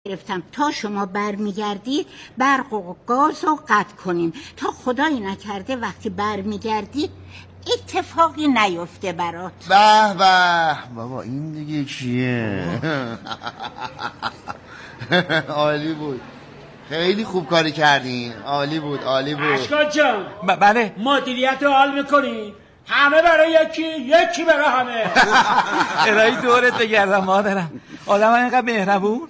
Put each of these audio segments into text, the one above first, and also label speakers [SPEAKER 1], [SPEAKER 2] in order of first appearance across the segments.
[SPEAKER 1] گرفتم تا شما برمیگردی برق و گاز رو قطع کنیم تا خدایی نکرده وقتی برمیگردی اتفاقی نیفته برات.
[SPEAKER 2] به به بابا این دیگه کیه؟ عالی بود، خیلی خوب کاری کردین، عالی بود.
[SPEAKER 3] اشکان جان
[SPEAKER 4] بله
[SPEAKER 3] مدیریت رو حال میکنی؟ همه برای یکی برای همه.
[SPEAKER 4] الهی دورت بگردم مادرم، آدم اینقدر مهربون.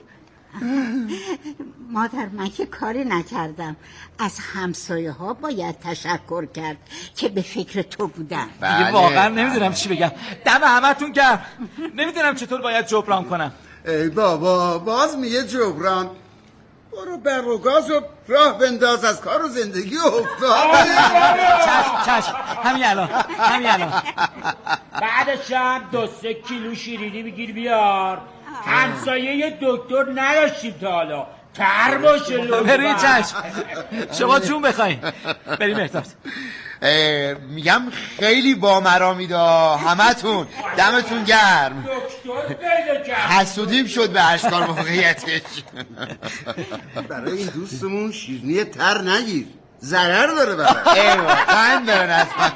[SPEAKER 1] مادر من که کاری نکردم، از همسایه ها باید تشکر کرد که به فکر تو بودن.
[SPEAKER 4] دیگه واقعا نمیدونم چی بگم، دم همتون گرم. نمیدونم چطور باید جبران کنم.
[SPEAKER 5] ای بابا باز میگه جبران؟ برو برق و گاز و راه بنداز، از کار و زندگی افتاد.
[SPEAKER 4] چشم همین الان.
[SPEAKER 3] بعدش هم 2-3 کیلو شیرینی بگیر بیار. همسایه دکتر نداشتیم تا حالا، تر باشه لطفا.
[SPEAKER 4] بریم چشم، شما جون بخواین. بریم احتاط.
[SPEAKER 2] میگم خیلی بامرامیده همتون، دمتون گرم.
[SPEAKER 3] دکتر پیدا کرد،
[SPEAKER 2] حسودیم شد به اشکال موقعیتش.
[SPEAKER 5] برای این دوستمون شیرینی تر نگیر، ضرر داره برای
[SPEAKER 2] قند داره نسبت.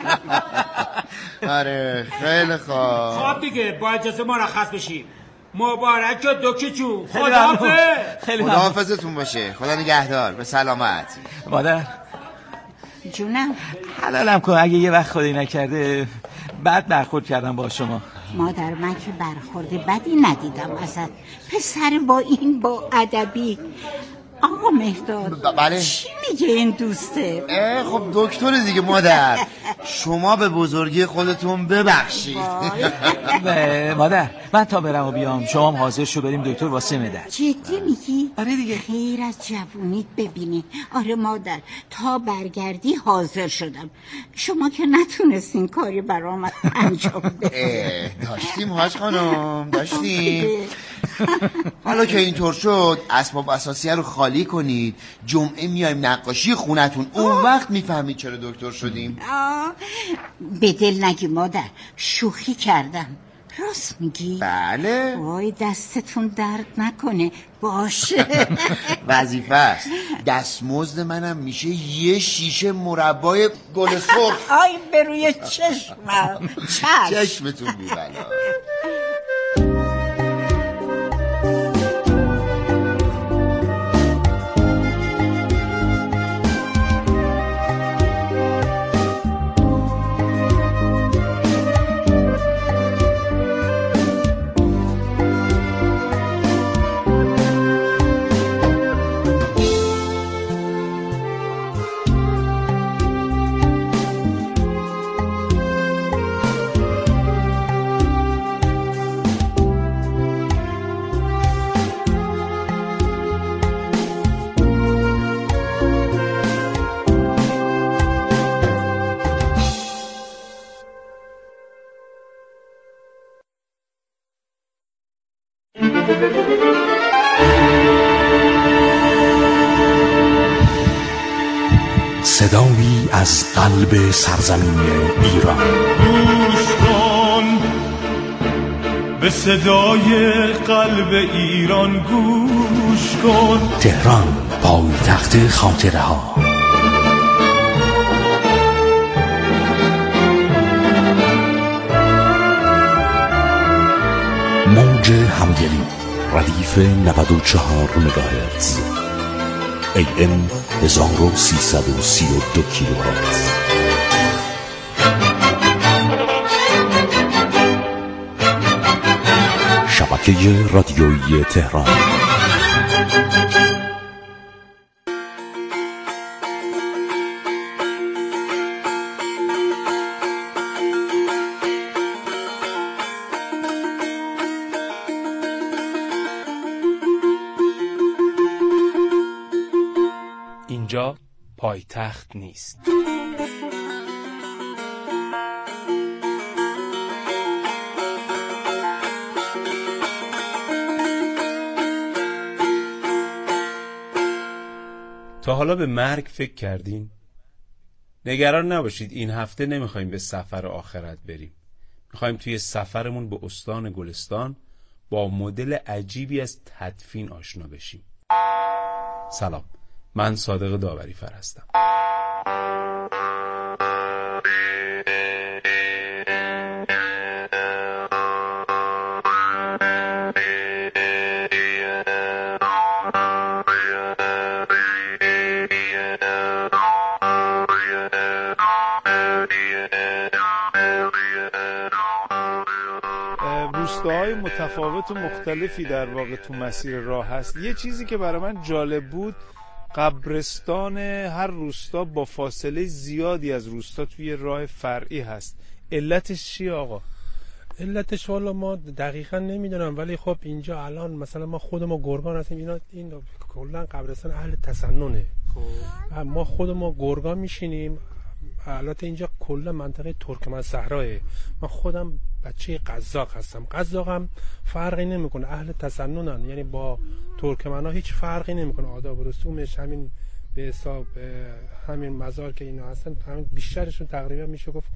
[SPEAKER 2] آره خیلی خوب.
[SPEAKER 3] خب دیگه با اجازه مرخص بشیم. مبارک دکتر جون،
[SPEAKER 4] خیلی
[SPEAKER 2] خداحافظتون باشه، خدا نگهدار، به سلامت.
[SPEAKER 4] مادر
[SPEAKER 1] جونم
[SPEAKER 4] حلالم کن، اگه یه وقت خدایی نکرده بد برخورد کردم با شما.
[SPEAKER 1] مادر من که برخورد بدی ندیدم ازت، پسر با ادبی. آقا مهداد
[SPEAKER 2] بله
[SPEAKER 1] چی میگه این دوسته؟
[SPEAKER 2] خب دکتر دیگه مادر، شما به بزرگی خودتون ببخشید.
[SPEAKER 4] مادر من تا برم و بیام شما هم حاضر شو بریم دکتر واسه مدد.
[SPEAKER 1] جدی میگی؟
[SPEAKER 4] آره دیگه.
[SPEAKER 1] خیر از جوونیت ببینی. آره مادر تا برگردی حاضر شدم. شما که نتونستین کاری برام انجام بدید.
[SPEAKER 2] داشتیم حاج خانم، داشتیم. حالا که اینطور شد اسباب اساسیه رو خالی کنید، جمعه میایم نقاشی خونتون، اون وقت میفهمید چرا دکتر شدیم.
[SPEAKER 1] به دل نگی مادر، شوخی کردم. راست میگی؟
[SPEAKER 2] بله.
[SPEAKER 1] وای دستتون درد نکنه. باشه.
[SPEAKER 2] وظیفه است. دستمزد منم میشه یه شیشه مربای گل سرخ.
[SPEAKER 1] آی به روی چشمم.
[SPEAKER 2] چشمتون بی بلا.
[SPEAKER 6] صدایی از قلب سرزمین ایران.
[SPEAKER 7] گوش کن به صدای قلب ایران، گوش کن.
[SPEAKER 6] تهران پایتخت خاطره ها. موج همدلی ردیف 94 مگاهرتز، AM 1332 کیلوهرتز. شبکه رادیویی تهران.
[SPEAKER 8] اینجا پایتخت نیست. تا حالا به مرگ فکر کردین؟ نگران نباشید، این هفته نمیخوایم به سفر آخرت بریم. میخوایم توی سفرمون به استان گلستان با مدل عجیبی از تدفین آشنا بشیم. سلام، من صادق داوریفر هستم.
[SPEAKER 9] روستاهای متفاوت و مختلفی در واقع تو مسیر راه هست. یه چیزی که برای من جالب بود، قبرستان هر روستا با فاصله زیادی از روستا توی راه فرعی هست. علتش چیه آقا؟
[SPEAKER 10] علتش والا ما دقیقا نمیدونم، ولی خب اینجا الان مثلا ما خودمون گرگان هستیم، این کلا قبرستان اهل تسننه. ما خودمون گرگان میشینیم. البته اینجا کلا منطقه ترکمن صحراه. من خودم بچه قزاق هستم. قزاقم فرقی نمیکنه، اهل تسننن، یعنی با ترکمن‌ها هیچ فرقی نمیکنه. آداب و رسومش همین به حساب همین مزار که اینا هستن، همین بیشترشون تقریبا میشه گفت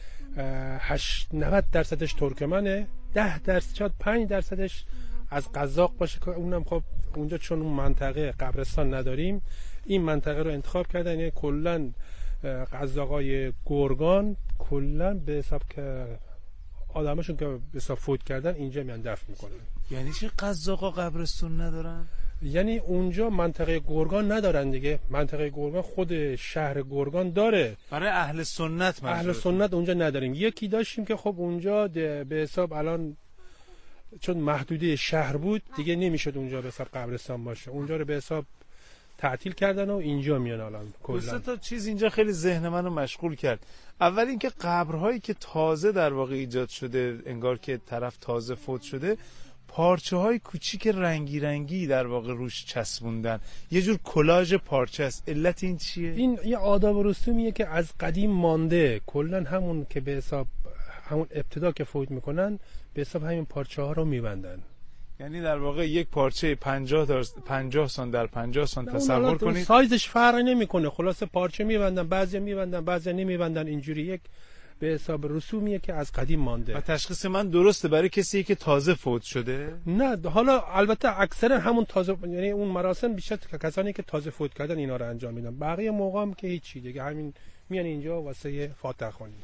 [SPEAKER 10] 80-90% ترکمنه، 10% شاید 5% از قزاق باشه که اونم خب اونجا چون اون منطقه قبرستان نداریم، این منطقه رو انتخاب کردن. یعنی کلا قزاقای گرگان کلا به حساب که آدمشون که به حساب فوت کردن اینجا میان دفن میکنن.
[SPEAKER 9] یعنی چی قزاقا قبرستون ندارن؟
[SPEAKER 10] یعنی اونجا منطقه گرگان ندارن دیگه. منطقه گرگان خود شهر گرگان داره،
[SPEAKER 9] برای اهل سنت.
[SPEAKER 10] اهل سنت اونجا نداریم. یکی داشتیم که خب اونجا به حساب الان چون محدوده شهر بود دیگه نمیشد اونجا به حساب قبرستان باشه، اونجا رو به حساب تعطیل کردن و اینجا میان. الان
[SPEAKER 9] کلا تا چیز اینجا خیلی ذهن منو مشغول کرد. اول اینکه قبرهایی که تازه در واقع ایجاد شده، انگار که طرف تازه فوت شده، پارچه های کوچیک رنگی رنگی در واقع روش چسبوندن، یه جور کلاژ پارچه است. علت این چیه؟
[SPEAKER 10] این یه آداب و رسومیه که از قدیم مانده. کلا همون که به حساب همون ابتدا که فوت میکنن به حساب همین پارچه ها رو میبندن.
[SPEAKER 9] یعنی در واقع یک پارچه 50 سانت در 50 سانت تصور کنید.
[SPEAKER 10] سایزش فرق نمیکنه، خلاصه پارچه میبندن، بعضی میبندن بعضی نمیبندن. اینجوری یک به حساب رسومیه که از قدیم مانده.
[SPEAKER 9] و تشخیص من درسته برای کسی که تازه فوت شده؟
[SPEAKER 10] نه، حالا البته اکثرا همون تازه، یعنی اون مراسم بیشتر کسانی که تازه فوت کردن اینا رو انجام میدن. بقیه موقع هم که هیچی دیگه، همین میان اینجا واسه فاتحه خوانی.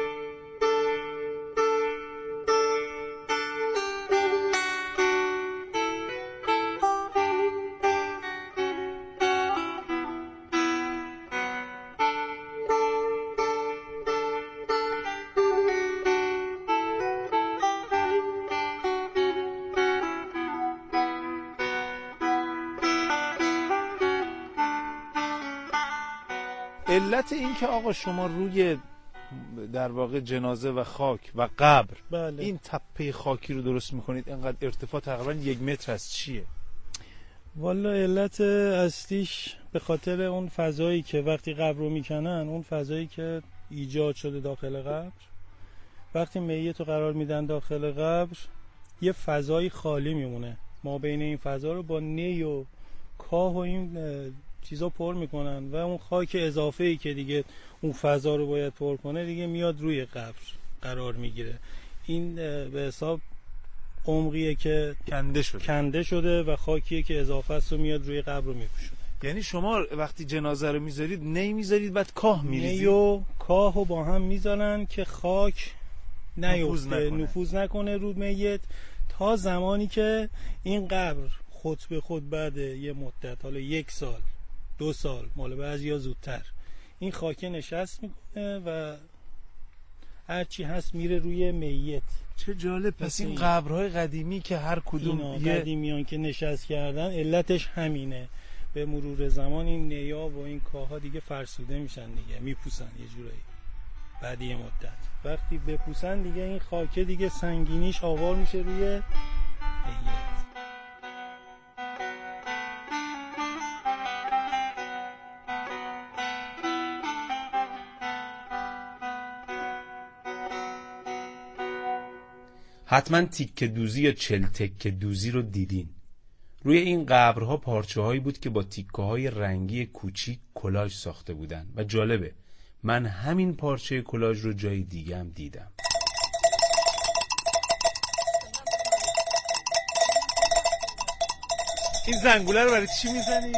[SPEAKER 9] علت این که آقا شما روی در واقع جنازه و خاک و قبر
[SPEAKER 10] بله.
[SPEAKER 9] این تپه خاکی رو درست میکنید، اینقدر ارتفاع تقریبا 1 متر از چیه؟
[SPEAKER 10] والا علت اصلیش به خاطر اون فضایی که وقتی قبر رو میکنن، اون فضایی که ایجاد شده داخل قبر، وقتی میت رو قرار میدن داخل قبر یه فضای خالی میمونه. ما بین این فضا رو با نی و کاه و این چیزا پر میکنن و اون خاک اضافه ای که دیگه اون فضا رو باید پر کنه دیگه میاد روی قبر قرار میگیره. این به حساب عمقیه که کنده شده و خاکیه که اضافه است و میاد روی قبر رو میپوشونه.
[SPEAKER 9] یعنی شما وقتی جنازه رو میذارید نی میذارید بعد کاه میریزید؟
[SPEAKER 10] نی و کاه رو با هم میذارن که خاک نفوذ نکنه رو میت، تا زمانی که این قبر خود به خود بعد یه مدت، حالا 1 سال 2 سال، مال بعضیا زودتر، این خاکه نشست میکنه و هرچی هست میره روی میت.
[SPEAKER 9] چه جالب. پس این قبرهای قدیمی که هر کدوم
[SPEAKER 10] قدیمیان که نشست کردن علتش همینه. به مرور زمان این نیا و این کاها دیگه فرسوده میشن دیگه، میپوسن یه جورایی. بعد یه مدت وقتی بپوسن دیگه این خاکه دیگه سنگینیش آوار میشه روی میت.
[SPEAKER 8] حتما تیکه دوزی یا 40 تکه دوزی رو دیدین. روی این قبرها پارچه هایی بود که با تیکه های رنگی کوچیک کلاژ ساخته بودن و جالبه من همین پارچه کلاژ رو جای دیگه هم دیدم.
[SPEAKER 9] این زنگوله رو برای چی میزنی؟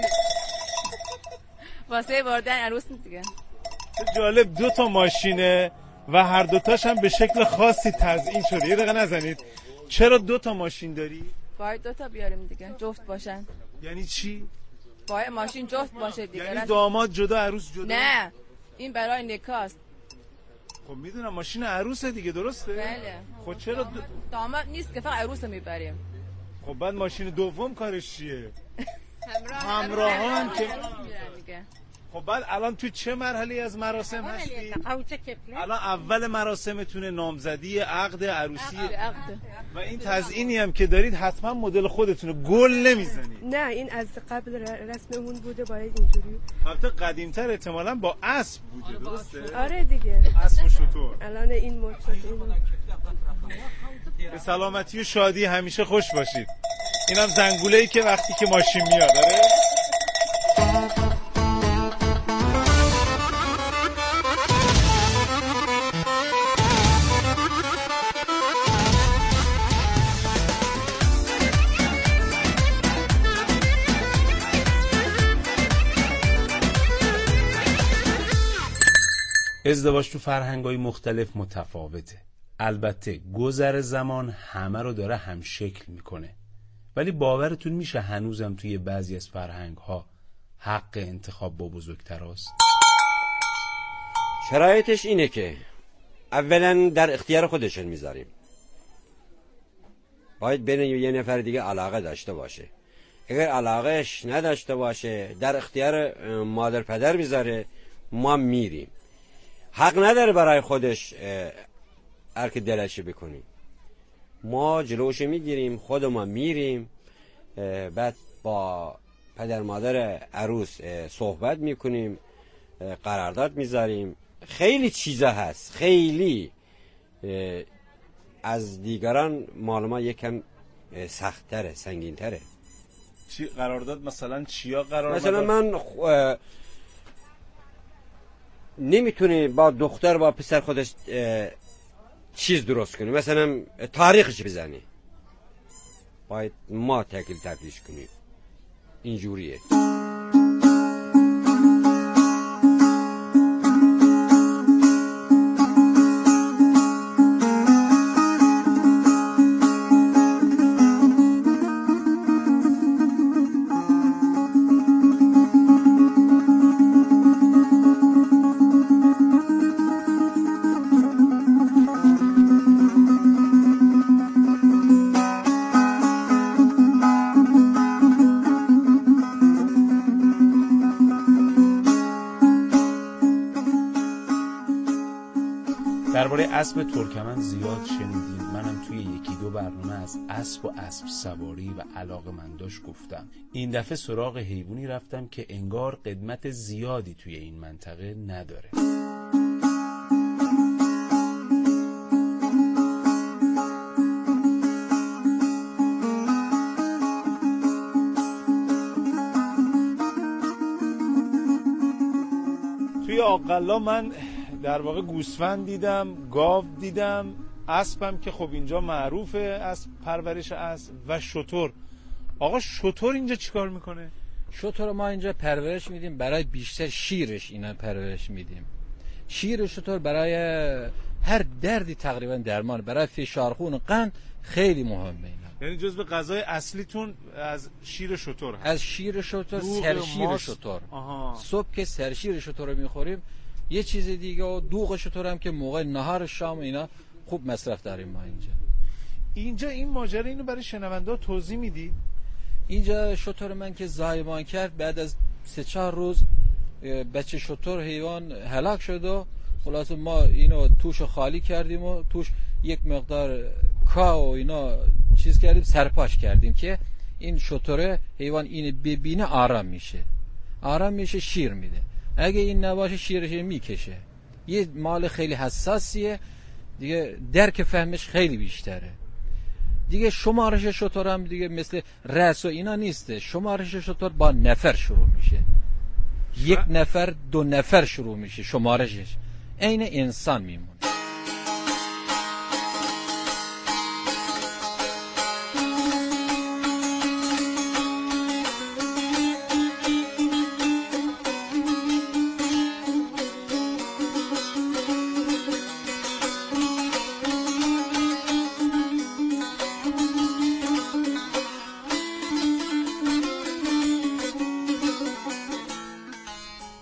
[SPEAKER 11] واسه بردن عروس دیگه.
[SPEAKER 9] جالب، 2 ماشینه و هر دوتاش هم به شکل خاصی تزیین شده. یه دقیقه نزنید. چرا 2 ماشین داری؟
[SPEAKER 11] باید 2 بیاریم دیگه، جفت باشن.
[SPEAKER 9] یعنی چی؟
[SPEAKER 11] باید ماشین جفت باشه دیگه.
[SPEAKER 9] یعنی داماد جدا عروس جدا؟
[SPEAKER 11] نه، این برای نکاست.
[SPEAKER 9] خب میدونم ماشین عروسه دیگه، درسته؟
[SPEAKER 11] بله.
[SPEAKER 9] خب چرا
[SPEAKER 11] داماد نیست که فقط عروس میبریم.
[SPEAKER 9] خب بعد ماشین دوم کارش چیه؟
[SPEAKER 11] همراهان
[SPEAKER 9] که خب بعد الان توی چه مرحله از مراسم هستی؟ الان اول مراسمتونه، نامزدی، عقد، عروسی.
[SPEAKER 11] عقد.
[SPEAKER 9] و این تزیینی هم که دارید حتما مدل خودتونه، گل نمیزنید؟
[SPEAKER 12] نه، این از قبل رسممون بوده، باید اینجوری.
[SPEAKER 9] البته قدیمتر احتمالاً با اسب بوده، درسته؟
[SPEAKER 12] آره دیگه،
[SPEAKER 9] اسب و شتر.
[SPEAKER 12] الان این مدل
[SPEAKER 9] به سلامتی و شادی همیشه خوش باشید. اینم زنگوله‌ای که وقتی که ماشین میاد. آره؟
[SPEAKER 8] ازدواج تو فرهنگ‌های مختلف متفاوته. البته گذر زمان همه رو داره هم شکل میکنه، ولی باورتون میشه هنوزم توی بعضی از فرهنگ‌ها حق انتخاب با بزرگتراست؟
[SPEAKER 13] شرایطش اینه که اولا در اختیار خودشون میذاریم، باید بین یه نفر دیگه علاقه داشته باشه. اگر علاقهش نداشته باشه در اختیار مادر پدر میذاره، ما میریم. حق نداره برای خودش هر که دلش بکنیم. ما جلوش میگیریم، خود ما میریم، بعد با پدر مادر عروس صحبت میکنیم، قرارداد میذاریم. خیلی چیزا هست، خیلی از دیگران مال ما یکم سخت‌تره، سنگین‌تره.
[SPEAKER 9] چی قرارداد؟ مثلا چیا قرارداد؟
[SPEAKER 13] مثلا من نمیتونه با دختر با پسر خودش چیز درست کنه، مثلا تاریخش بزنه، باید ما تکیل تفریش کنیم. اینجوریه.
[SPEAKER 8] درباره اسب ترکمن زیاد شنیدیم. منم توی 1-2 برنامه از اسب و اسب سواری و علاقه‌منداش گفتم. این دفعه سراغ حیوانی رفتم که انگار قدمت زیادی توی این منطقه نداره.
[SPEAKER 9] توی آقلا من در واقع گوسفند دیدم، گاو دیدم، اسبم که خب اینجا معروفه، اسب پرورش اسب، و شتر. آقا شتر اینجا چیکار میکنه؟
[SPEAKER 14] شتر ما اینجا پرورش میدیم، برای بیشتر شیرش اینا پرورش میدیم. شیر شتر برای هر دردی تقریبا درمان، برای فشار خون و قند خیلی مهمه اینا.
[SPEAKER 9] یعنی جزو غذای اصلیتون از شیر شتر هست؟
[SPEAKER 14] از شیر شتر، سرشیر شتر. صبح که سرشیر شتر رو میخوریم. یه چیز دیگه و دوغ شتر هم که موقع نهار شام اینا خوب مصرف داریم ما اینجا.
[SPEAKER 9] این ماجرا اینو برای شنونده توضیح میدی؟
[SPEAKER 14] اینجا شتر من که زایمان کرد، بعد از 3-4 روز بچه شتر حیوان هلاک شد و خلاص ما اینو توش خالی کردیم و توش یک مقدار کا و اینا چیز کردیم، سرپاش کردیم که این شتر حیوان اینو ببینه آرام میشه، شیر میده. اگه این نباشه شیرش میکشه. یه مال خیلی حساسیه دیگه، درک فهمش خیلی بیشتره دیگه. شمارش شتر هم دیگه مثل رأس و اینا نیسته. شمارش شتر با نفر شروع میشه، 1 نفر 2 نفر شروع میشه شمارشش، عین انسان میمونه.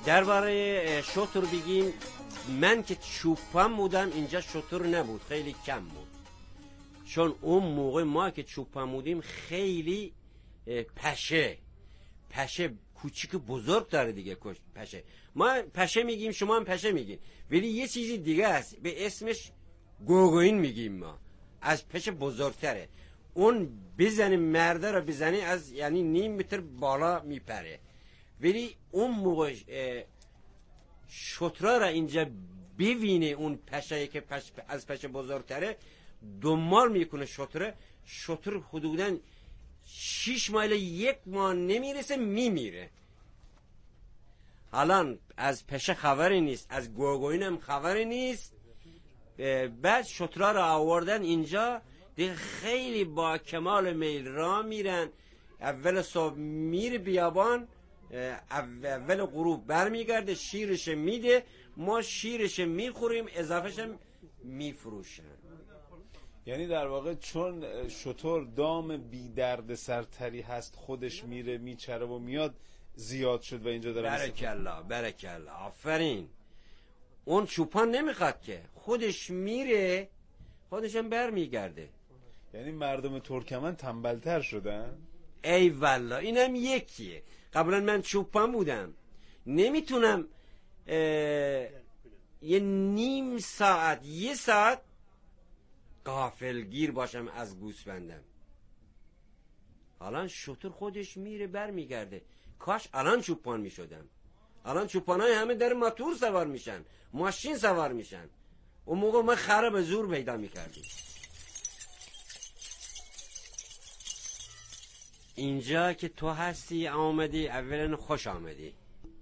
[SPEAKER 13] درباره شتر بگیم، من که چوپان بودم اینجا شتر نبود، خیلی کم بود، چون اون موقع ما که چوپان بودیم خیلی پشه کوچیک بزرگ داره دیگه. پشه ما پشه میگیم، شما هم پشه میگین، ولی یه چیزی دیگه است به اسمش گوگوین میگیم ما، از پشه بزرگتره. اون بزنه مرده رو بزنه از یعنی نیم متر بالا میپره، ولی اون موقع شترا را اینجا ببینه اون پشه که از پشه بزرگتره دنبال میکنه شتر حدوداً 6 مایل 1 ماه نمیرسه میمیره. الان از پشه خبری نیست، از گوگوین هم خبری نیست. بعد شترا را آوردن اینجا دیگه خیلی با کمال میل را میرن، اول صبح میره بیابان، اول غروب برمیگرده شیرش میده، ما شیرش میخوریم، اضافهش هم میفروشن.
[SPEAKER 9] یعنی در واقع چون شتر دام بی درد سرتری هست، خودش میره میچره و میاد، زیاد شد و اینجا داره.
[SPEAKER 13] برکالله آفرین. اون چوپان نمیخواد که، خودش میره خودش هم برمیگرده.
[SPEAKER 9] یعنی مردم ترکمن تنبلتر شدن؟
[SPEAKER 13] ای والله اینم یکیه. قبلا من چوپان بودم، نمیتونم یه نیم ساعت 1 ساعت غافلگیر باشم از گوسفندم. الان شتر خودش میره برمیگرده. کاش الان چوپان میشدم. الان چوپانای همه در موتور سوار میشن، ماشین سوار میشن. اون موقع ما خراب به زور پیدا میکردیم. اینجا که تو هستی آمدی، اولا خوش آمدی.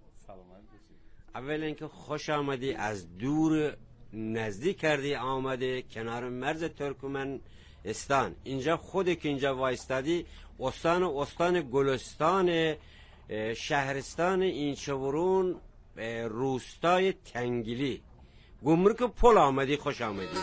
[SPEAKER 13] اولا که خوش آمدی، از دور نزدیک کردی آمده کنار مرز ترکمنستان. اینجا خود که اینجا وایستادی، استان گلستان، شهرستان اینچورون، روستای تنگلی، گمرک پل آمدی، خوش آمدی.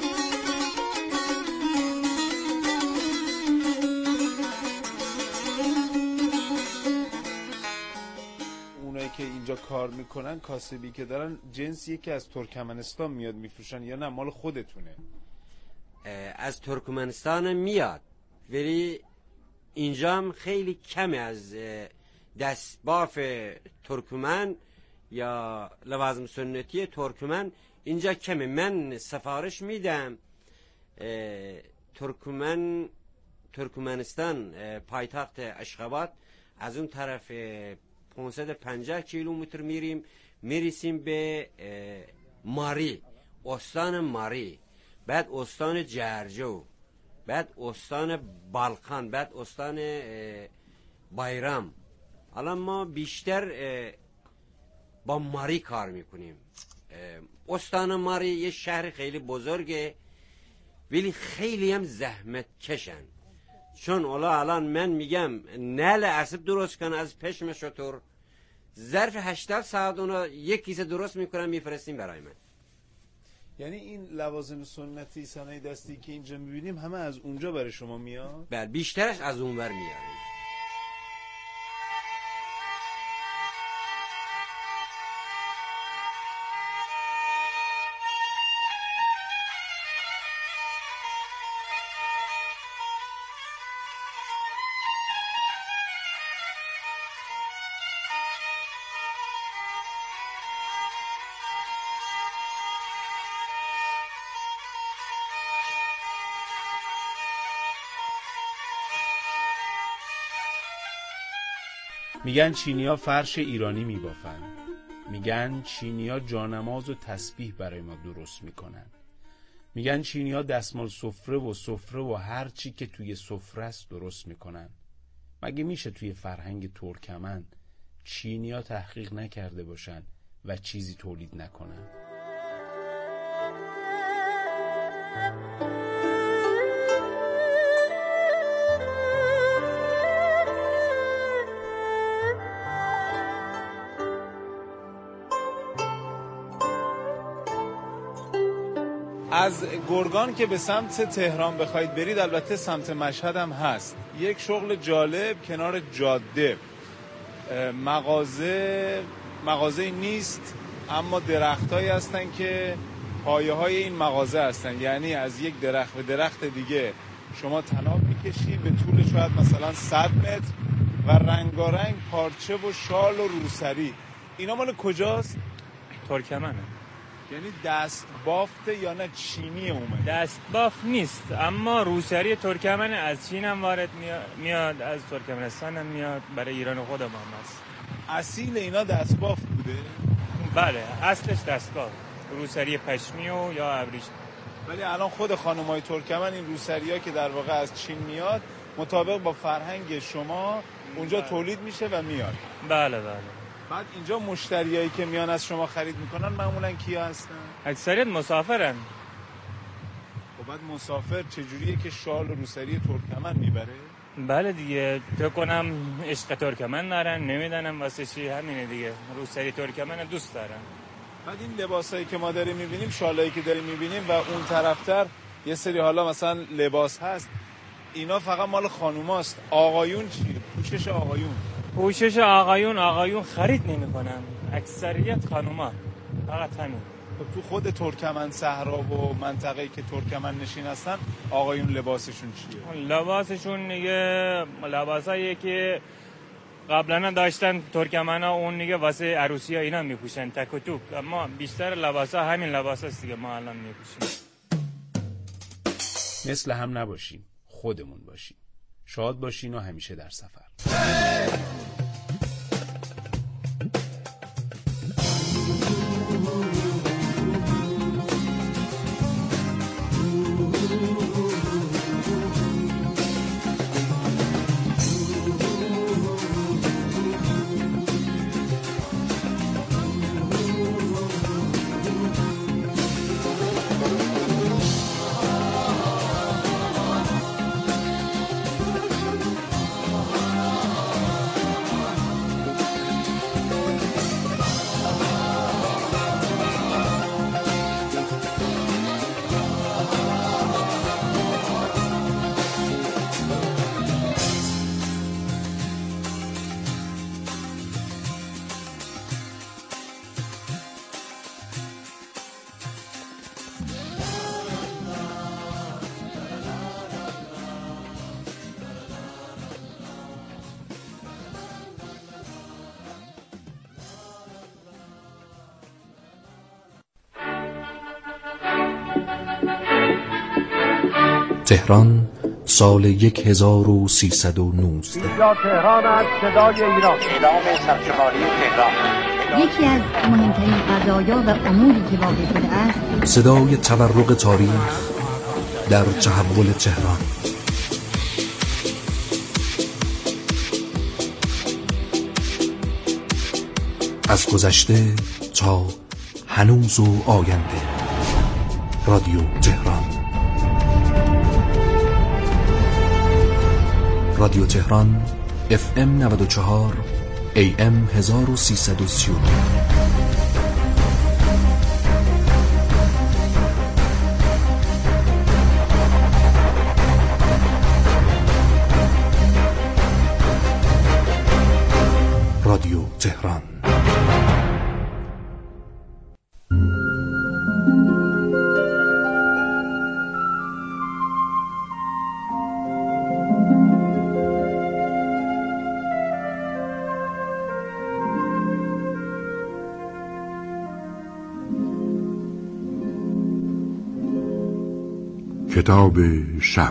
[SPEAKER 9] که اینجا کار میکنن، کاسبی که دارن، جنسیه که از ترکمنستان میاد میفروشن یا نه مال خودتونه؟
[SPEAKER 13] از ترکمنستان میاد، ولی اینجا هم خیلی کمه. از دستباف ترکمن یا لوازم سنتی ترکمن اینجا کمه. من سفارش میدم ترکمنستان، پایتخت اشخاباد، از اون طرف 550 کیلومتر میرسیم به ماری، استان ماری، بعد استان جرجو، بعد استان بالخان، بعد استان بایرام. الان ما بیشتر با ماری کار میکنیم. استان ماری یه شهر خیلی بزرگه، ولی خیلی هم زحمت کشن. چون الان من میگم نل اسب درست کن از پشم شتر، ظرف 80 ساعت اونا 1 کیسه درست میکنن میفرستیم برای من.
[SPEAKER 9] یعنی این لوازم سنتی صنایع دستی که اینجا میبینیم همه از اونجا برای شما میاد؟
[SPEAKER 13] بله، بیشترش از اونور میاد.
[SPEAKER 8] میگن چینیا فرش ایرانی میبافن. میگن چینیا جانماز و تسبیح برای ما درست میکنن. میگن چینیا دستمال سفره و هر چی که توی سفره است درست میکنن. مگه میشه توی فرهنگ ترکمن چینیا تحقیق نکرده باشن و چیزی تولید نکنن؟
[SPEAKER 9] از گرگان که به سمت تهران بخواید برید، البته سمت مشهد هم هست، یک شغل جالب کنار جاده. مغازه نیست، اما درختایی هستن که پایه های این مغازه هستن. یعنی از یک درخت به درخت دیگه شما طناب میکشید به طول شاید مثلا 100 متر و رنگارنگ پارچه و شال و روسری. اینا مال کجاست؟
[SPEAKER 10] ترکمنه.
[SPEAKER 9] یعنی دست بافته یا نه چینی اومد؟
[SPEAKER 10] دست بافت نیست، اما روسری ترکمن از چین هم وارد میاد، از ترکمنستان هم میاد، برای ایران خودم هم هست.
[SPEAKER 9] اصیل اینا دست بافت بوده؟
[SPEAKER 10] بله، اصلش دست بافت، روسری پشمی و یا ابریشم.
[SPEAKER 9] ولی الان خود خانمای ترکمن این روسری‌ها که در واقع از چین میاد مطابق با فرهنگ شما اونجا تولید میشه و میاد.
[SPEAKER 10] بله.
[SPEAKER 9] بعد اینجا مشتریایی که میان از شما خرید میکنن معمولا کیا هستن؟
[SPEAKER 10] اکثریت مسافرن.
[SPEAKER 9] خب بعد مسافر چجوریه که شال و روسری ترکمن میبره؟
[SPEAKER 10] بله دیگه، فکر کنم عشق ترکمن دارن، نمیدونم واسه چی، همینه دیگه، روسری ترکمن دوست دارن.
[SPEAKER 9] بعد این لباسایی که ما داریم میبینیم، شالایی که داریم میبینیم و اون طرفتر یه سری حالا مثلا لباس هست، اینا فقط مال خانوماست. آقایون چی؟ پوشش
[SPEAKER 10] آقایون خرید نمیکنن، اکثریت خانوما، فقط همین.
[SPEAKER 9] تو خود ترکمن صحرا و منطقه‌ای که ترکمن نشین هستن، آقایون لباسشون چیه؟
[SPEAKER 10] لباسشون دیگه لباسایی که قبلا داشتن ترکمنا، اون دیگه واسه عروسی ها اینا میپوشن، تک و توک. اما بیشتر لباسا همین لباساست دیگه ما الان میپوشیم.
[SPEAKER 8] مثل هم نباشیم، خودمون باشیم. شاد باشین و همیشه در سفر.
[SPEAKER 6] تهران سال 1319.
[SPEAKER 15] اینجا تهران است، صدای ایران. اعلام سرشماری تهران.
[SPEAKER 16] یکی از مهمترین قضایا و اموری که واقع شده است،
[SPEAKER 6] صدای تورق تاریخ در تحول تهران. از گذشته تا هنوز و آینده. رادیو تهران. رادیو تهران FM 94 AM 1339. رادیو تهران.
[SPEAKER 17] کتاب شب.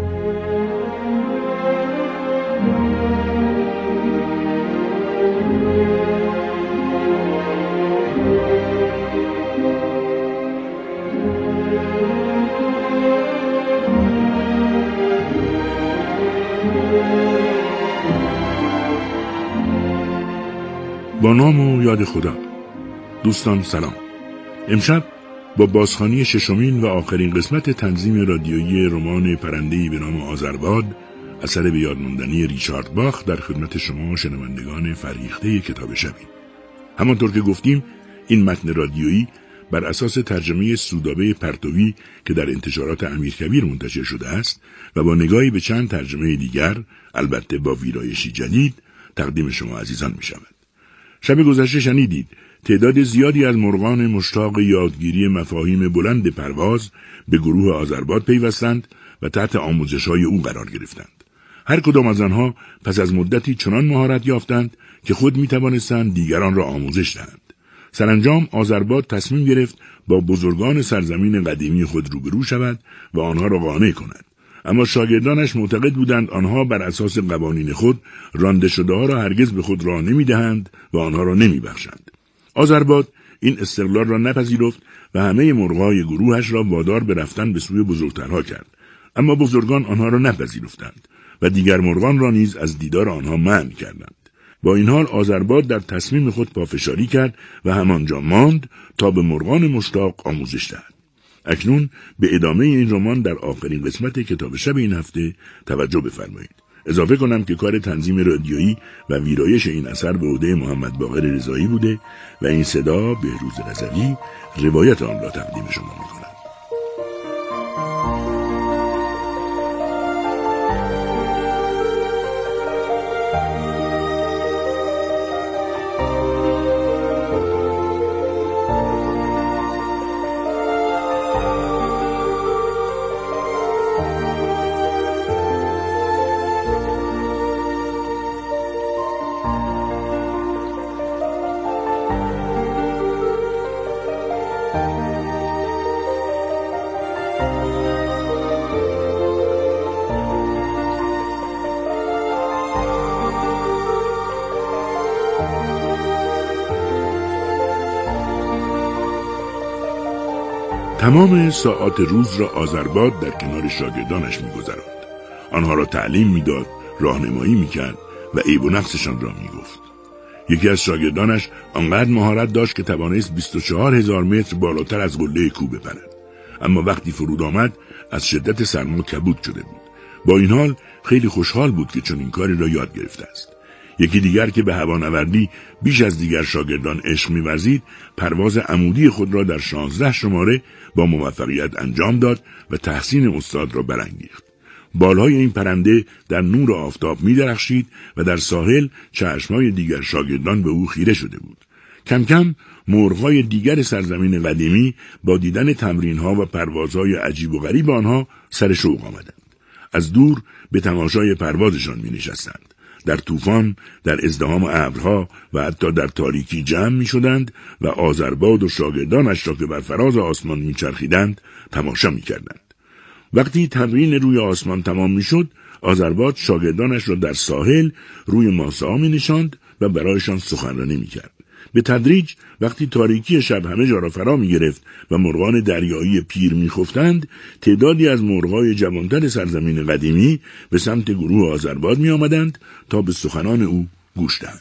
[SPEAKER 17] با نام و یاد خدا. دوستان سلام. امشب با بازخوانی ششمین و آخرین قسمت تنظیم رادیویی رمان پرنده‌ای به نام آذرباد اثر به یاد ماندنی ریچارد باخ در خدمت شما شنوندگان فریخته کتاب شبیم. همانطور که گفتیم این متن رادیویی بر اساس ترجمه سودابه پرتوی که در انتشارات امیرکبیر منتشر شده است و با نگاهی به چند ترجمه دیگر، البته با ویرایشی جدید، تقدیم شما عزیزان می شود. شب گذشته شنیدید تعداد زیادی از مرغان مشتاق یادگیری مفاهیم بلند پرواز به گروه آذرباد پیوستند و تحت آموزش‌های او قرار گرفتند. هر کدام از آنها پس از مدتی چنان مهارت یافتند که خود می توانستند دیگران را آموزش دهند. سرانجام آذرباد تصمیم گرفت با بزرگان سرزمین قدیمی خود روبرو شود و آنها را قانع کند. اما شاگردانش معتقد بودند آنها بر اساس قوانین خود رانده شده ها را هرگز به خود راه نمی دهند و آنها را نمی بخشند. آذرباد این استقلال را نپذیرفت و همه مرغای گروهش را وادار به رفتن به سوی بزرگترها کرد. اما بزرگان آنها را نپذیرفتند و دیگر مرغان را نیز از دیدار آنها منع کردند. با این حال آذرباد در تصمیم خود پافشاری کرد و همانجا ماند تا به مرغان مشتاق آموزش دهد. اکنون به ادامه این رمان در آخرین قسمت کتاب شب این هفته توجه بفرمایید. اضافه کنم که کار تنظیم رادیویی و ویرایش این اثر به عهده محمد باقر رضایی بوده و این صدا بهروز رضوی روایت آن را تقدیم شما می‌کند. تمام ساعات روز را آذرباد در کنار شاگردانش می‌گذراند. آنها را تعلیم می‌داد، راهنمایی می‌کرد و عیب و نقصشان را می‌گفت. یکی از شاگردانش آنقدر مهارت داشت که توانست 24,000 متر بالاتر از قله کوه بپرد. اما وقتی فرود آمد از شدت سرما کبود شده بود. با این حال خیلی خوشحال بود که چنین کاری را یاد گرفته است. یکی دیگر که به هوانوردی بیش از دیگر شاگردان عشق می‌ورزید، پرواز عمودی خود را در 16 شماره با موفقیت انجام داد و تحسین استاد را برانگیخت. بالهای این پرنده در نور آفتاب می‌درخشید و در ساحل چشم‌های دیگر شاگردان به او خیره شده بود. کم کم مرغ‌های دیگر سرزمین قدیمی با دیدن تمرین‌ها و پروازهای عجیب و غریب آنها سر شوق آمدند. از دور به تماشای پروازشان می‌نشستند. در طوفان، در ازدحام ابرها و حتی در تاریکی جمع می شدند و آذرباد و شاگردانش را که بر فراز آسمان می چرخیدند تماشا می کردند. وقتی تمرین روی آسمان تمام می شد، آذرباد شاگردانش را در ساحل روی ماسه ها می نشاند و برایشان سخنرانی می کرد. به تدریج وقتی تاریکی شب همه جا را فرا می گرفت و مرغان دریایی پیر می خفتند، تعدادی از مرغای جوانتر سرزمین قدیمی به سمت گروه آذرباد می آمدند تا به سخنان او گوش دهند.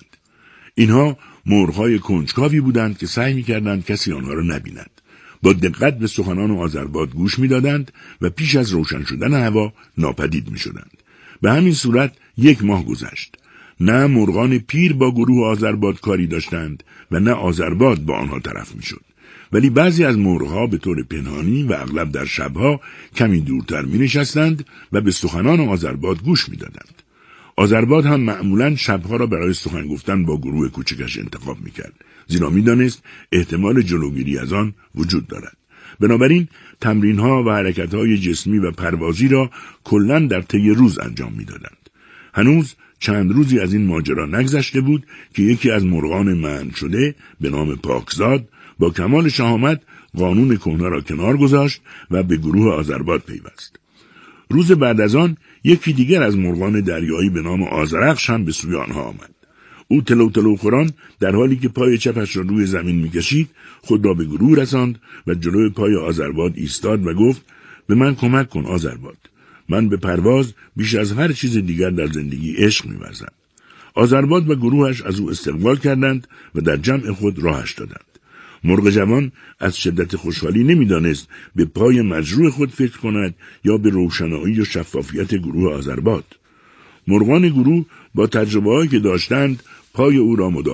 [SPEAKER 17] اینها مرغهای کنجکاوی بودند که سعی می کردند کسی آنها را نبیند. با دقت به سخنان آذرباد گوش می دادند و پیش از روشن شدن هوا ناپدید می شدند. به همین صورت 1 ماه گذشت. نه مرغان پیر با گروه آذرباد کاری داشتند و نه آذرباد با آنها طرف می شد. ولی بعضی از مرغها به طور پنهانی و اغلب در شبها کمی دورتر می نشستند و به سخنان آذرباد گوش می دادند. آذرباد هم معمولاً شبها را برای سخن گفتن با گروه کوچکش انتخاب می کرد، زیرا می دانست احتمال جلوگیری از آن وجود دارد. بنابراین تمرینها و حرکتهای جسمی و پروازی را کلاً در طی روز انجام می دادند. هنوز چند روزی از این ماجرا نگذشته بود که یکی از مرغان منع شده به نام پاکزاد با کمال شهامت قانون کهنه را کنار گذاشت و به گروه آذرباد پیوست. روز بعد از آن یکی دیگر از مرغان دریایی به نام آذرخش هم به سوی آنها آمد. او تلو تلو خوران در حالی که پای چپش را روی زمین می‌کشید خود را به گروه رساند و جلوی پای آذرباد ایستاد و گفت: به من کمک کن آذرباد. من به پرواز بیش از هر چیز دیگر در زندگی عشق می‌ورزم. آذرباد و گروهش از او استقبال کردند و در جمع خود راهش دادند. مرغ جوان از شدت خوشحالی نمی‌دانست به پای مجروح خود فکر کند یا به روشنایی و شفافیت گروه آذرباد. مرغان گروه با تجربه‌هایی که داشتند پای او را